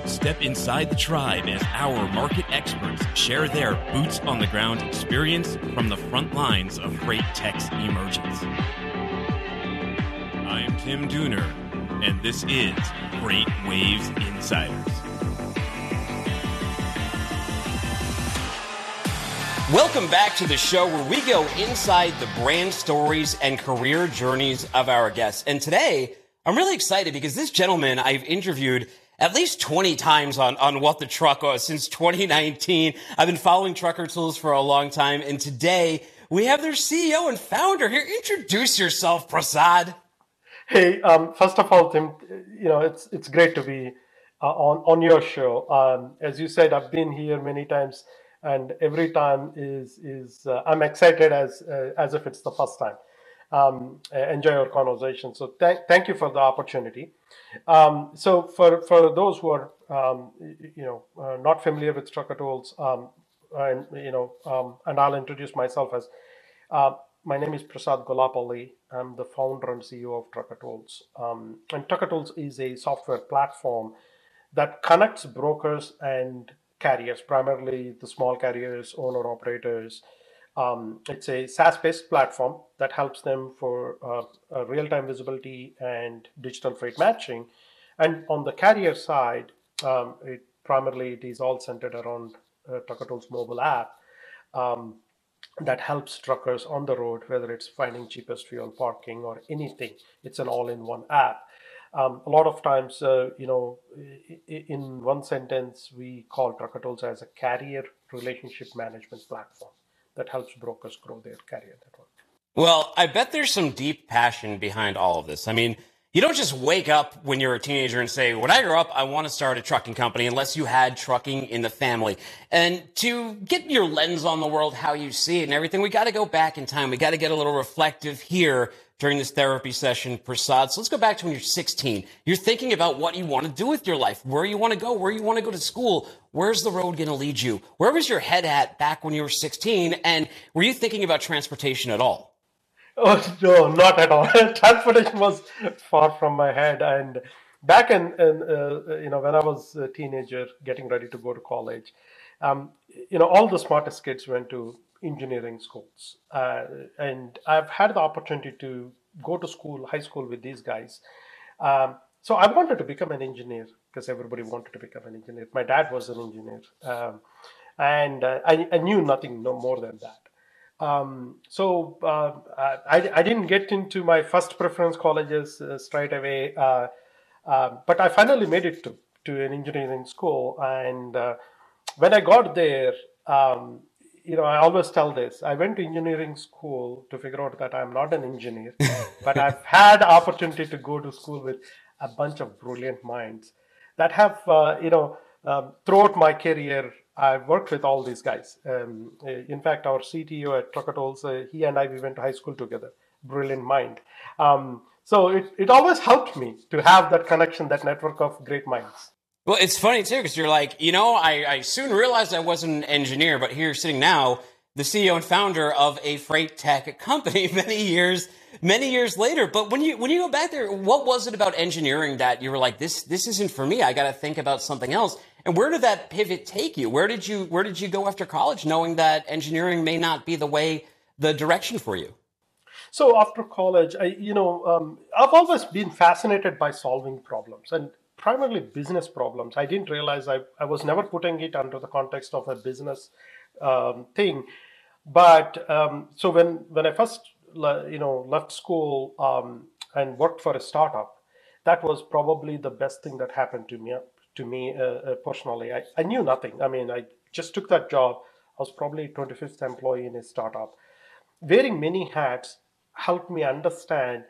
Step inside the tribe as our market experts share their boots-on-the-ground experience from the front lines of freight tech's emergence. I'm Tim Dooner, and this is Freight Waves Insiders. Welcome back to the show where we go inside the brand stories and career journeys of our guests. And today, I'm really excited because this gentleman I've interviewed at least 20 times on What the Truck was since 2019. I've been following Trucker Tools for a long time. And today, we have their CEO and founder here. Introduce yourself, Prasad. Hey, first of all, Tim, it's great to be on your show. As you said, I've been here many times. And every time is I'm excited as if it's the first time. Enjoy our conversation. So thank you for the opportunity. So for those who are not familiar with Trucker Tools, and I'll introduce myself as my name is Prasad Golapalli. I'm the founder and CEO of Trucker Tools. And Trucker Tools is a software platform that connects brokers and carriers, primarily the small carriers, owner-operators. It's a SaaS-based platform that helps them for real-time visibility and digital freight matching. And on the carrier side, it is all centered around Trucker Tools mobile app that helps truckers on the road, whether it's finding cheapest fuel, parking, or anything. It's an all-in-one app. A lot of times, in one sentence, we call Trucker Tools as a carrier relationship management platform that helps brokers grow their carrier network. Well, I bet there's some deep passion behind all of this. I mean, you don't just wake up when you're a teenager and say, when I grow up, I want to start a trucking company, unless you had trucking in the family. And to get your lens on the world, how you see it and everything, we got to go back in time. We got to get a little reflective here during this therapy session, Prasad. So let's go back to when you're 16. You're thinking about what you want to do with your life, where you want to go, where you want to go to school. Where's the road going to lead you? Where was your head at back when you were 16? And were you thinking about transportation at all? Oh, no, not at all. Transportation was far from my head. And back when I was a teenager getting ready to go to college, all the smartest kids went to engineering schools. And I've had the opportunity to go to school, high school with these guys. So I wanted to become an engineer because everybody wanted to become an engineer. My dad was an engineer. And I knew nothing no more than that. So I didn't get into my first preference colleges straight away, but I finally made it to an engineering school. And when I got there, I always tell this. I went to engineering school to figure out that I'm not an engineer, but I've had the opportunity to go to school with a bunch of brilliant minds that have, throughout my career, I've worked with all these guys. In fact, our CTO at Trucker Tools, he and I, we went to high school together. Brilliant mind. So it always helped me to have that connection, that network of great minds. Well, it's funny, too, because you're like, I soon realized I wasn't an engineer, but here sitting now, the CEO and founder of a freight tech company many years later. But when you go back there, what was it about engineering that you were like, this isn't for me? I got to think about something else. And where did that pivot take you? Where did you go after college, knowing that engineering may not be the direction for you? So after college, I've always been fascinated by solving problems, and primarily business problems. I didn't realize I was never putting it under the context of a business thing. But so when I first left school and worked for a startup, that was probably the best thing that happened to me personally. I knew nothing. I mean, I just took that job. I was probably 25th employee in a startup. Wearing many hats helped me understand,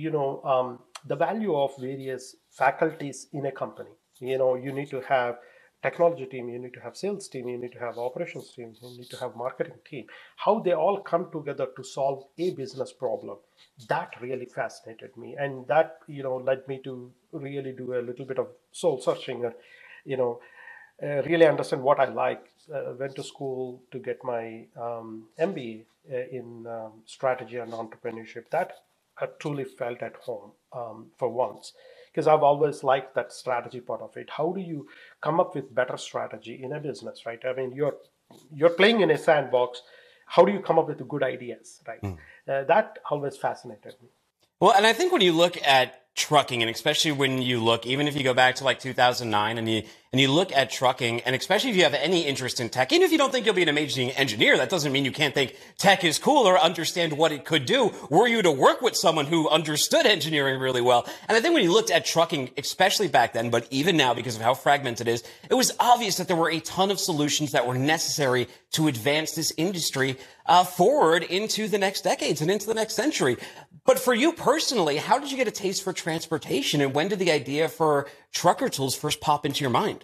the value of various faculties in a company. You need to have technology team, you need to have sales team, you need to have operations team, you need to have marketing team. How they all come together to solve a business problem. That really fascinated me, and that led me to really do a little bit of soul searching and really understand what I like. Went to school to get my MBA in strategy and entrepreneurship. That I truly felt at home for once, because I've always liked that strategy part of it. How do you come up with better strategy in a business, right? I mean, you're playing in a sandbox. How do you come up with good ideas, right? That always fascinated me. Well, and I think when you look at trucking, and especially when you look, even if you go back to like 2009 and you look at trucking, and especially if you have any interest in tech, even if you don't think you'll be an amazing engineer, that doesn't mean you can't think tech is cool or understand what it could do. Were you to work with someone who understood engineering really well? And I think when you looked at trucking, especially back then, but even now because of how fragmented it is, it was obvious that there were a ton of solutions that were necessary to advance this industry forward into the next decades and into the next century. But for you personally, how did you get a taste for transportation, and when did the idea for Trucker Tools first pop into your mind?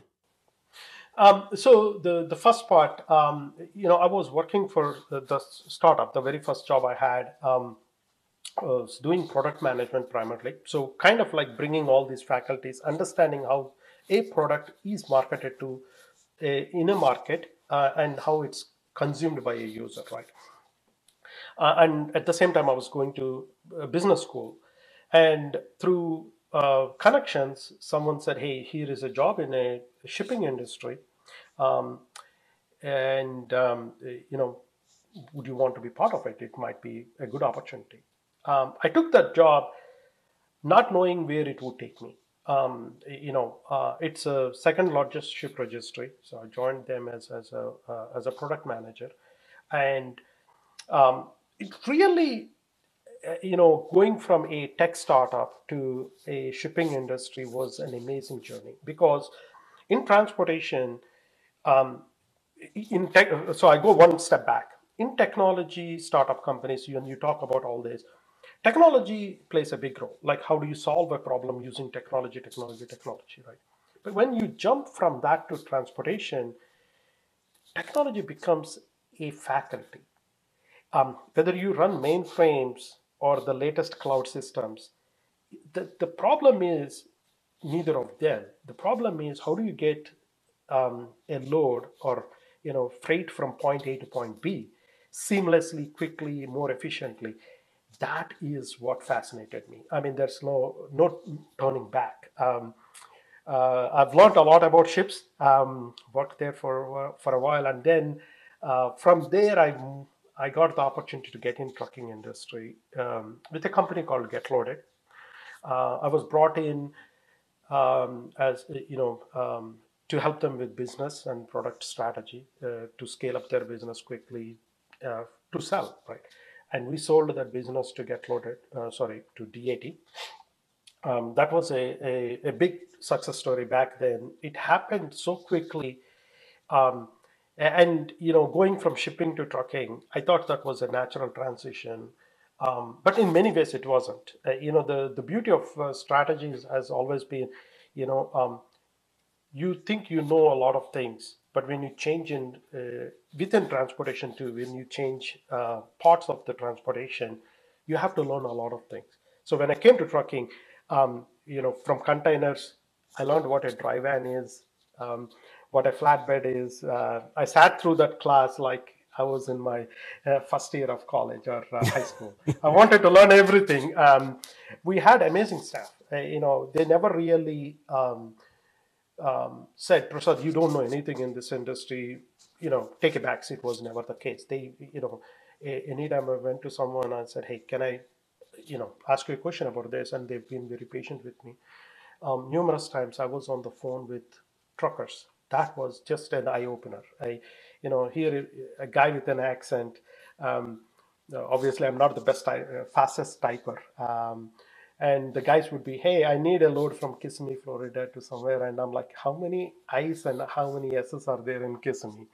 So the first part, I was working for the startup. The very first job I had was doing product management primarily. So kind of like bringing all these faculties, understanding how a product is marketed to in a market and how it's consumed by a user, right? And at the same time, I was going to business school. And through connections, someone said, hey, here is a job in a shipping industry. Um, and, would you want to be part of it? It might be a good opportunity. I took that job not knowing where it would take me. It's a second largest ship registry. So I joined them as a product manager. And it really, going from a tech startup to a shipping industry was an amazing journey, because in transportation, in tech, so I go one step back. In technology startup companies, when you talk about all this, technology plays a big role. Like, how do you solve a problem using technology, right? But when you jump from that to transportation, technology becomes a faculty. Whether you run mainframes or the latest cloud systems, the problem is neither of them. The problem is, how do you get a load or freight from point A to point B seamlessly, quickly, more efficiently? That is what fascinated me. I mean, there's no turning back. I've learned a lot about ships. Worked there for a while, and then from there I got the opportunity to get in trucking industry with a company called Get Loaded. I was brought in as to help them with business and product strategy to scale up their business quickly to sell, right? And we sold that business to Get Loaded, to DAT. That was a big success story back then. It happened so quickly. And going from shipping to trucking, I thought that was a natural transition. But in many ways it wasn't. The beauty of strategies has always been, you know um, you think you know a lot of things, but when you change in within transportation too, when you change parts of the transportation, you have to learn a lot of things. So when I came to trucking, from containers, I learned what a dry van is, what a flatbed is. I sat through that class like I was in my first year of college or high school. I wanted to learn everything. We had amazing staff. They never really said, Prasad, you don't know anything in this industry, take a back seat. Was never the case. They, anytime I went to someone and said, hey, can I, ask you a question about this? And they've been very patient with me. Numerous times I was on the phone with truckers. That was just an eye opener. Hear a guy with an accent. Obviously, I'm not the fastest typer. And the guys would be, hey, I need a load from Kissimmee, Florida to somewhere. And I'm like, how many I's and how many S's are there in Kissimmee?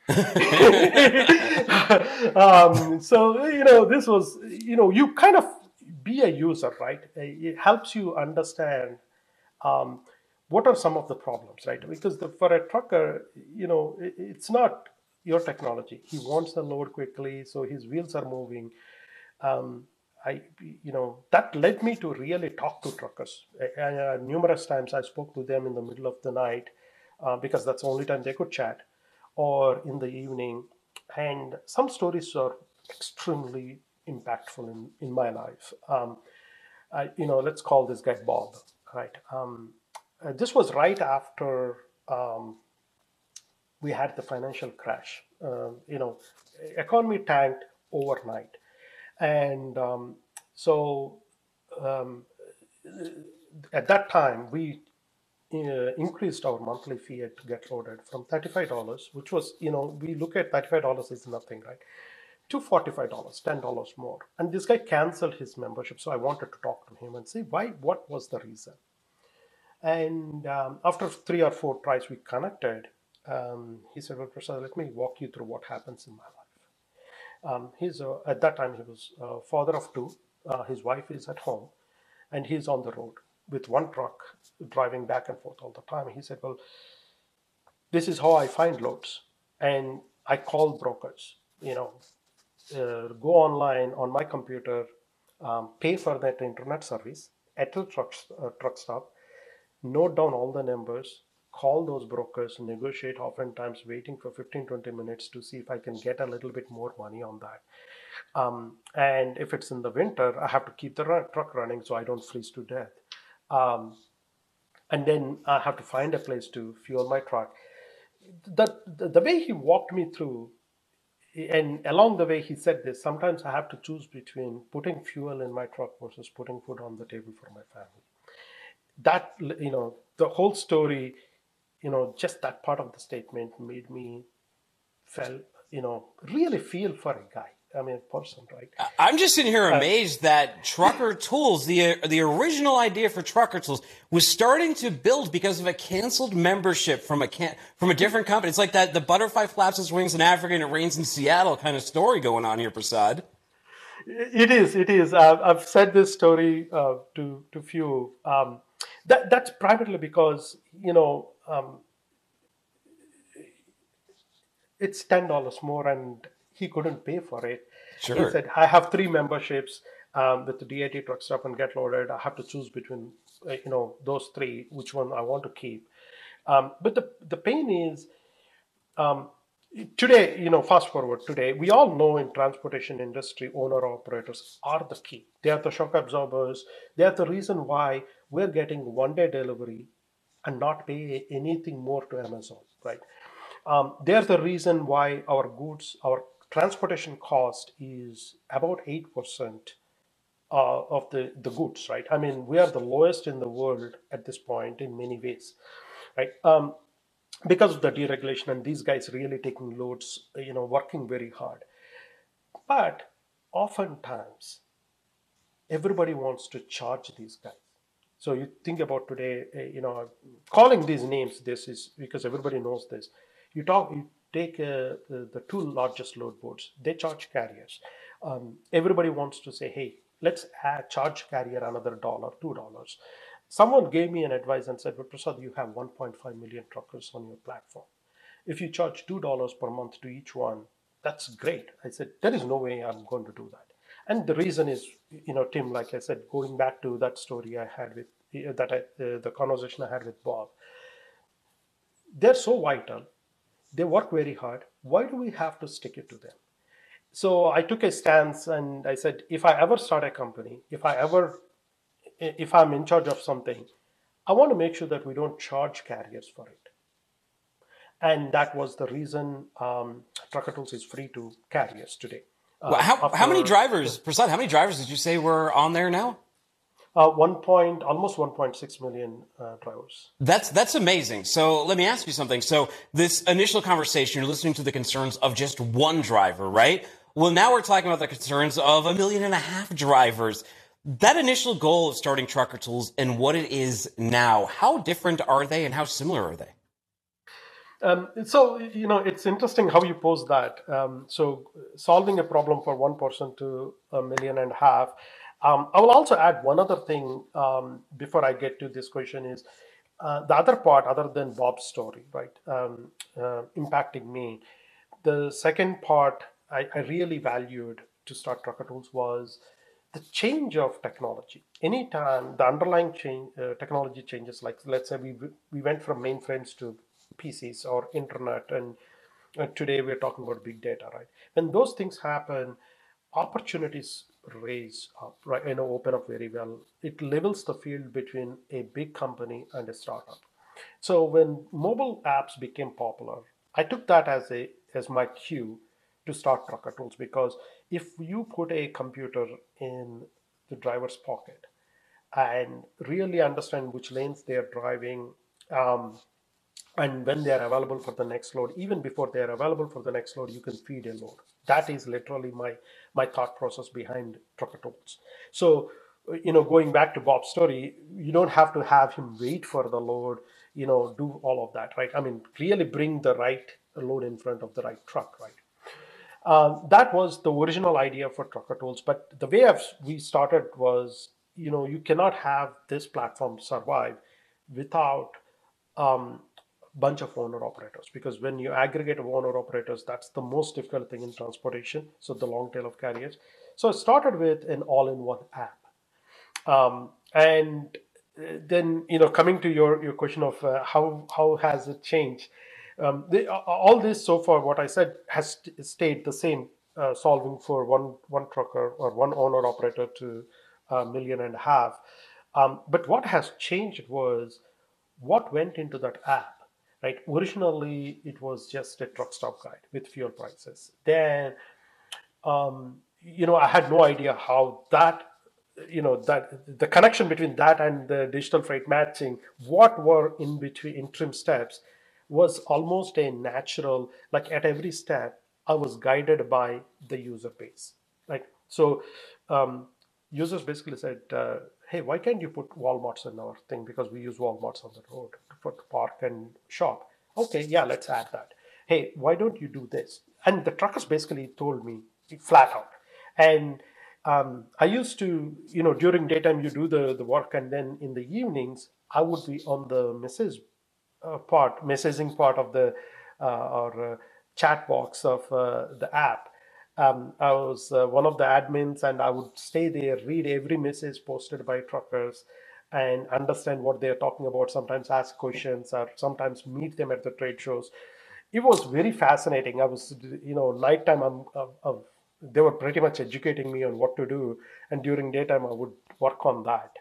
This was, you kind of be a user, right? It helps you understand what are some of the problems, right? Because for a trucker, it's not your technology. He wants the load quickly, so his wheels are moving. Um, that led me to really talk to truckers. Numerous times I spoke to them in the middle of the night because that's the only time they could chat, or in the evening. And some stories are extremely impactful in my life. let's call this guy Bob, right? This was right after we had the financial crash. Economy tanked overnight, and so um, at that time we increased our monthly fee at Get Loaded from $35, which was, we look at $35 as nothing, right? To $45, $10 more. And this guy canceled his membership. So I wanted to talk to him and see what was the reason. And after 3 or 4 tries, we connected. He said, well, Prasad, let me walk you through what happens in my life. At that time, he was father of 2. His wife is at home, and he's on the road with one truck driving back and forth all the time. He said, well, this is how I find loads. And I call brokers, go online on my computer, pay for that internet service at the truck stop, note down all the numbers, call those brokers, negotiate, oftentimes waiting for 15-20 minutes to see if I can get a little bit more money on that. And if it's in the winter, I have to keep the truck running so I don't freeze to death. And then I have to find a place to fuel my truck. The way he walked me through, and along the way he said this, sometimes I have to choose between putting fuel in my truck versus putting food on the table for my family. That, the whole story, just that part of the statement made me really feel for a guy. I mean, a person, right? I'm just sitting here amazed that Trucker Tools, the original idea for Trucker Tools, was starting to build because of a canceled membership from a different company. It's like that the butterfly flaps its wings in Africa and it rains in Seattle kind of story going on here, Prasad. It is. I've said this story to few. That's primarily because it's $10 more, and he couldn't pay for it. Sure. He said, I have 3 memberships with the DIT Truck Stop and Get Loaded. I have to choose between those 3, which one I want to keep. But the pain is today, fast forward today, we all know in transportation industry, owner operators are the key. They are the shock absorbers. They are the reason why we're getting 1-day delivery and not pay anything more to Amazon, right? They're the reason why our transportation cost is about 8% of the goods, right? I mean, we are the lowest in the world at this point in many ways, right? Because of the deregulation and these guys really taking loads, working very hard. But oftentimes, everybody wants to charge these guys. So you think about today, calling these names, this is because everybody knows this. You take the 2 largest load boards, they charge carriers. Everybody wants to say, hey, let's charge carrier another $1, $2. Someone gave me an advice and said, well, Prasad, you have 1.5 million truckers on your platform. If you charge $2 per month to each one, that's great. I said, there is no way I'm going to do that. And the reason is, Tim, like I said, going back to that story I had with the conversation I had with Bob, they're so vital. They work very hard. Why do we have to stick it to them? So I took a stance and I said, if I ever start a company, if I'm in charge of something, I want to make sure that we don't charge carriers for it. And that was the reason Trucker Tools is free to carriers today. Well, how many drivers, Prasad, how many drivers did you say were on there now? Almost 1.6 million drivers. That's amazing. So let me ask you something. So this initial conversation, you're listening to the concerns of just one driver, right? Well, now we're talking about the concerns of 1.5 million drivers. That initial goal of starting Trucker Tools and what it is now, how different are they and how similar are they? So, it's interesting how you pose that. So solving a problem for one person to 1.5 million. I will also add one other thing before I get to this question is the other part, other than Bob's story, right, impacting me. The second part I really valued to start Trucker Tools was the change of technology. Anytime the underlying technology changes, like let's say we went from mainframes to PCs or internet, and today we're talking about big data, right? When those things happen, opportunities raise up, right? Open up very well. It levels the field between a big company and a startup. So when mobile apps became popular, I took that as my cue to start Trucker Tools, because if you put a computer in the driver's pocket and really understand which lanes they are driving, um, and when they are available for the next load, even before they are available for the next load, you can feed a load. That is literally my thought process behind Trucker Tools. So going back to Bob's story, you don't have to have him wait for the load, do all of that, right? I mean, really bring the right load in front of the right truck, right? That was the original idea for Trucker Tools. But the way we started was, you cannot have this platform survive without um, bunch of owner operators, because when you aggregate owner operators, that's the most difficult thing in transportation. So the long tail of carriers. So I started with an all-in-one app, and then coming to your question of how has it changed. All this so far, what I said, has stayed the same, solving for one trucker or one owner operator to 1.5 million. But what has changed was what went into that app, right? Originally, it was just a truck stop guide with fuel prices. Then, I had no idea how that the connection between that and the digital freight matching, what were in between interim steps, was almost a natural. Like at every step, I was guided by the user base. Like so, users basically said, "Hey, why can't you put Walmarts in our thing? Because we use Walmarts on the road for park and shop." Okay, yeah, let's add that. Hey, why don't you do this? And the truckers basically told me flat out. And I used to, during daytime you do the work, and then in the evenings I would be on the messaging part of the or chat box of the app. I was one of the admins, and I would stay there, read every message posted by truckers, and understand what they are talking about. Sometimes ask questions, or sometimes meet them at the trade shows. It was very fascinating. I was, nighttime, they were pretty much educating me on what to do, and during daytime, I would work on that.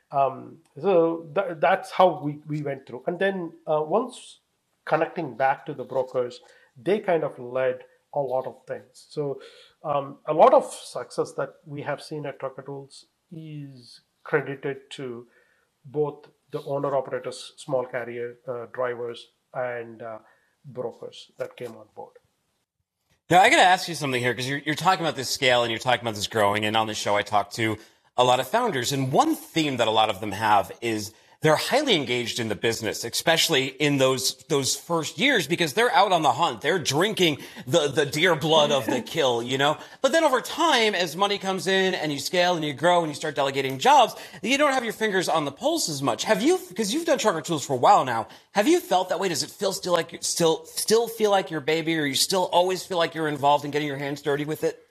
So that's how we went through. And then once connecting back to the brokers, they kind of led a lot of things. So a lot of success that we have seen at Trucker Tools is credited to both the owner operators, small carrier drivers, and brokers that came on board. Now, I got to ask you something here, because you're talking about this scale and you're talking about this growing. And on this show, I talk to a lot of founders. And one theme that a lot of them have is they're highly engaged in the business, especially in those first years, because they're out on the hunt. They're drinking the deer blood of the kill, But then over time, as money comes in and you scale and you grow and you start delegating jobs, you don't have your fingers on the pulse as much. Have you, because you've done Trucker Tools for a while now, have you felt that way? Does it feel still feel like your baby, or you still always feel like you're involved in getting your hands dirty with it?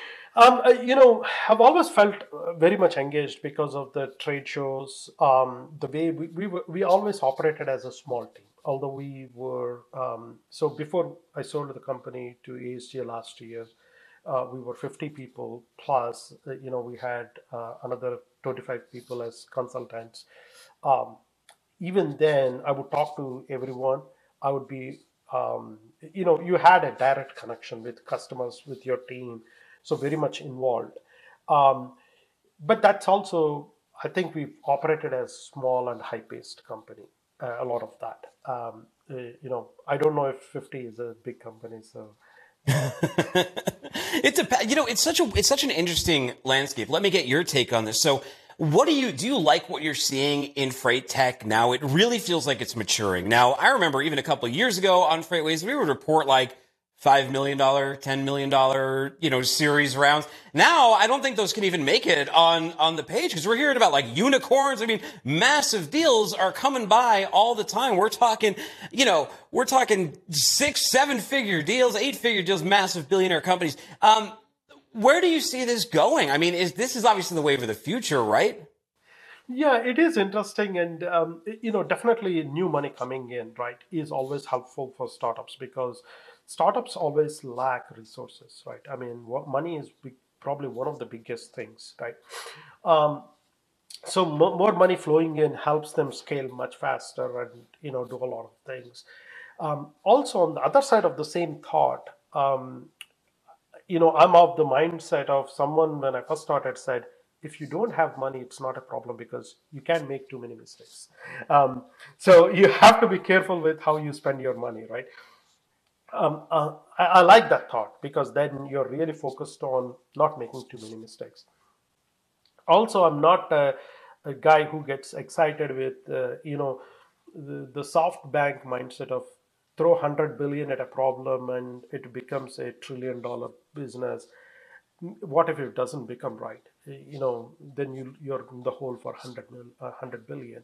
I've always felt very much engaged because of the trade shows. The way we always operated as a small team, although we were. So before I sold the company to ASG last year, we were 50 people plus. We had another 25 people as consultants. Even then, I would talk to everyone. I would be, you had a direct connection with customers, with your team, so very much involved. But that's also, I think we've operated as small and high-paced company. A lot of that. I don't know if 50 is a big company, so. It's such an interesting landscape. Let me get your take on this. So, do you like what you're seeing in freight tech now? It really feels like it's maturing. Now, I remember even a couple of years ago on FreightWaves, we would report like $5 million, $10 million, series rounds. Now, I don't think those can even make it on the page, because we're hearing about like unicorns. I mean, massive deals are coming by all the time. We're talking 6, 7-figure deals, 8-figure deals, massive billionaire companies. Where do you see this going? I mean, this is obviously the wave of the future, right? Yeah, it is interesting, and definitely new money coming in, right, is always helpful for startups, because startups always lack resources, right? I mean, what money is probably one of the biggest things, right? Um, so more money flowing in helps them scale much faster and do a lot of things. Also, on the other side of the same thought, I'm of the mindset of someone when I first started said, if you don't have money, it's not a problem because you can make too many mistakes. So you have to be careful with how you spend your money, right? I like that thought because then you're really focused on not making too many mistakes. Also, I'm not a guy who gets excited with the soft bank mindset of throw 100 billion at a problem and it becomes $1 trillion business. What if it doesn't become right? Then you're in the hole for 100 billion.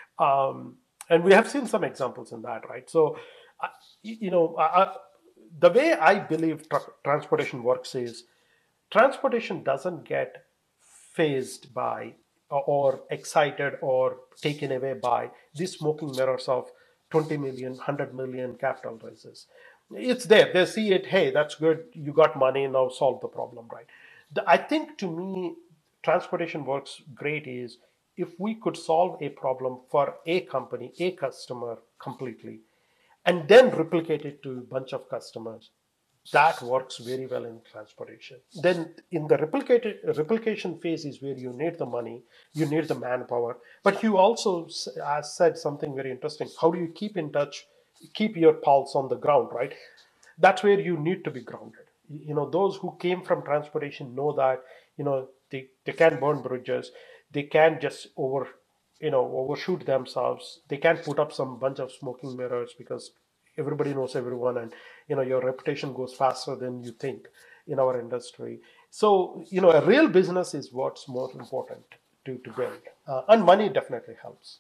And we have seen some examples in that, right? So you know I, the way I believe transportation works is transportation doesn't get phased by or excited or taken away by these smoking mirrors of 20 million, 100 million capital raises. It's there. They see it. Hey, that's good. You got money. Now solve the problem, right? I think to me, transportation works great is if we could solve a problem for a company, a customer completely, and then replicate it to a bunch of customers, that works very well in transportation. Then in the replication phase is where you need the money, you need the manpower, but you also said something very interesting. How do you keep in touch, keep your pulse on the ground, right? That's where you need to be grounded. Those who came from transportation know that they can burn bridges, they can just overshoot themselves, they can put up some bunch of smoking mirrors because everybody knows everyone, and your reputation goes faster than you think in our industry. So a real business is what's more important to build, and money definitely helps.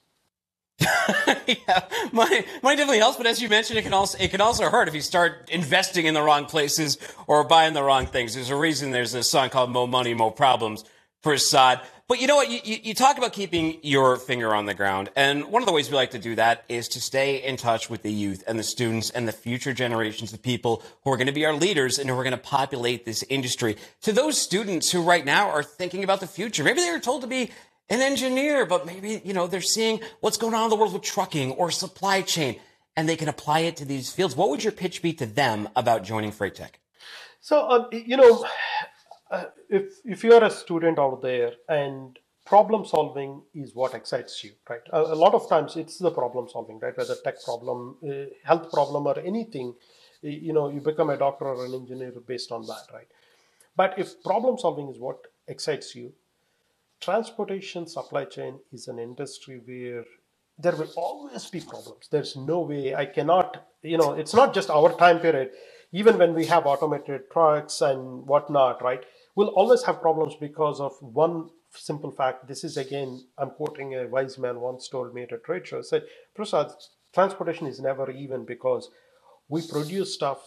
Yeah, money definitely helps, but as you mentioned, it can also hurt if you start investing in the wrong places or buying the wrong things. There's a reason there's a song called "Mo Money, Mo Problems" for Assad. But you know what? You talk about keeping your finger on the ground, and one of the ways we like to do that is to stay in touch with the youth and the students and the future generations of people who are going to be our leaders and who are going to populate this industry. To those students who right now are thinking about the future, maybe they were told to be an engineer, but maybe, they're seeing what's going on in the world with trucking or supply chain, and they can apply it to these fields. What would your pitch be to them about joining Freight Tech? So, if you are a student out there and problem solving is what excites you, right? A lot of times it's the problem solving, right? Whether tech problem, health problem, or anything, you become a doctor or an engineer based on that, right? But if problem solving is what excites you, transportation supply chain is an industry where there will always be problems. There's no way I cannot, it's not just our time period. Even when we have automated trucks and whatnot, right, we'll always have problems because of one simple fact. This is again, I'm quoting a wise man once told me at a trade show, said, Prasad, transportation is never even because we produce stuff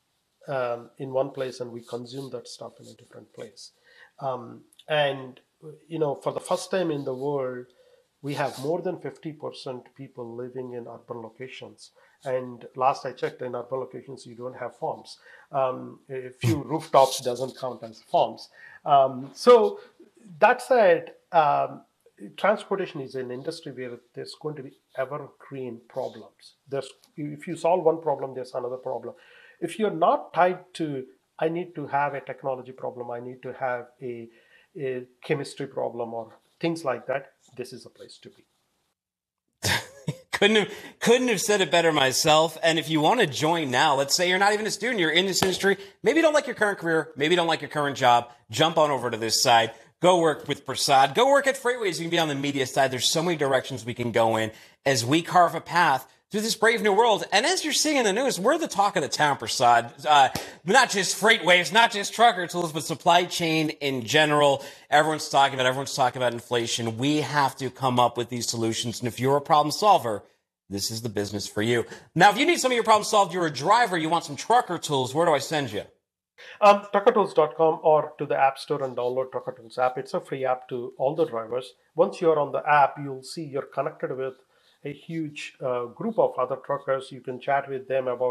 in one place and we consume that stuff in a different place. And for the first time in the world, we have more than 50% people living in urban locations. And last I checked, in urban locations, you don't have farms. A few rooftops doesn't count as farms. So that said, transportation is an industry where there's going to be evergreen problems. If you solve one problem, there's another problem. If you're not tied to, I need to have a technology problem, I need to have a chemistry problem or things like that, this is a place to be. couldn't have said it better myself. And if you want to join now, let's say you're not even a student, you're in this industry, maybe you don't like your current career, maybe you don't like your current job, jump on over to this side. Go work with Prasad. Go work at Freightways. You can be on the media side. There's so many directions we can go in as we carve a path through this brave new world. And as you're seeing in the news, we're the talk of the town, Prasad. Not just Freightways, not just trucker tools, but supply chain in general. Everyone's talking about inflation. We have to come up with these solutions. And if you're a problem solver, this is the business for you. Now, if you need some of your problems solved, you're a driver, you want some trucker tools, where do I send you? Truckertools.com or to the App Store and download Trucker Tools app. It's a free app to all the drivers. Once you're on the app, you'll see you're connected with a huge group of other truckers. You can chat with them about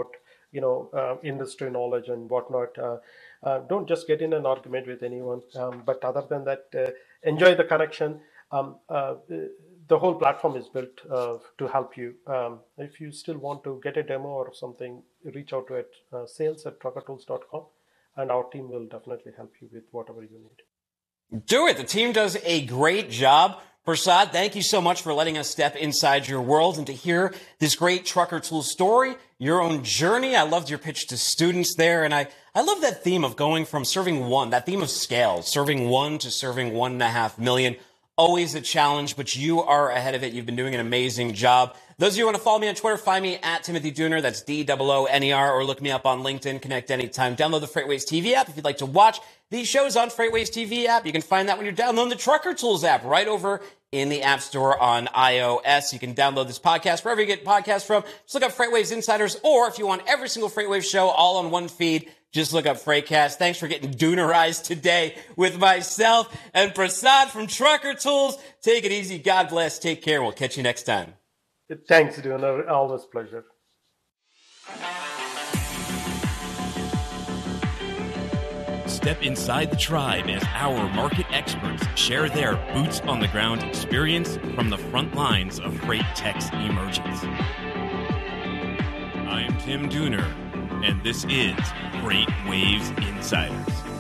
industry knowledge and whatnot. Don't just get in an argument with anyone, but other than that, enjoy the connection. The whole platform is built to help you. If you still want to get a demo or something, reach out to sales@truckertools.com, and our team will definitely help you with whatever you need. Do it. The team does a great job. Prasad, thank you so much for letting us step inside your world and to hear this great Trucker Tools story, your own journey. I loved your pitch to students there. And I love that theme of going from serving one, that theme of scale, serving one to serving 1.5 million. Always a challenge, but you are ahead of it. You've been doing an amazing job. Those of you who want to follow me on Twitter, find me at Timothy Dooner. That's DOONER, or look me up on LinkedIn. Connect anytime. Download the FreightWaves TV app if you'd like to watch these shows on FreightWaves TV app. You can find that when you're downloading the Trucker Tools app right over in the App Store on iOS. You can download this podcast wherever you get podcasts from. Just look up FreightWaves Insiders, or if you want every single FreightWaves show all on one feed, just look up Freightcast. Thanks for getting Doonerized today with myself and Prasad from Trucker Tools. Take it easy. God bless. Take care. We'll catch you next time. Thanks, Dooner. Always pleasure. Step inside the tribe as our market experts share their boots-on-the-ground experience from the front lines of freight tech's emergence. I'm Tim Dooner, and this is FreightWaves Insiders.